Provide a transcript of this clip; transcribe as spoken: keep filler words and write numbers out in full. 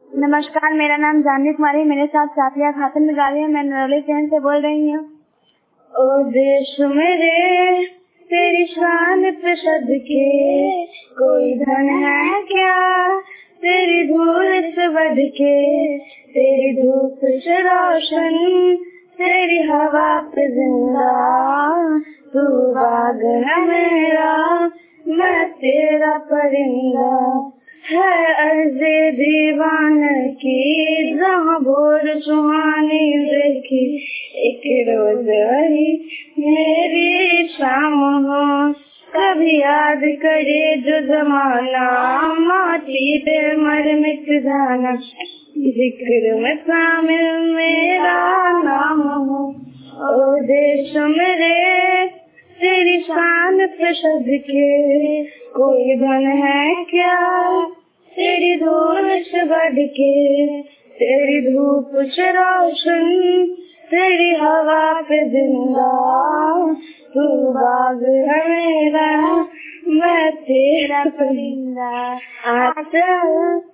नमस्कार, मेरा नाम जानवी कुमारी, मेरे साथ साथिया खातून भी गा रही है। मैं नरौली शहर से बोल रही हूँ। ओ देश मेरे तेरी शान पे सदके, कोई धन है क्या तेरी धूल से बढ़ के, तेरी धूप से रोशन तेरी हवा पे जिंदा, तू बाग है मेरा मैं तेरा परिंदा, है अर्ज़े दीवाना की जहाँ भोर सुहानी देखी, एक रोज वही मेरी शाम हो, कभी याद करे जो जमाना माटी पे मर मिट जाना, जिक्र में शामिल मेरा नाम हो। ओ देश मेरे तेरी शान पे सदके, कोई धन है क्या तेरी धूल से बढ़ के, तेरी धूप से रोशन तेरी हवा पे जिंदा, तू बाग है मेरा मैं तेरा परिंदा। आचल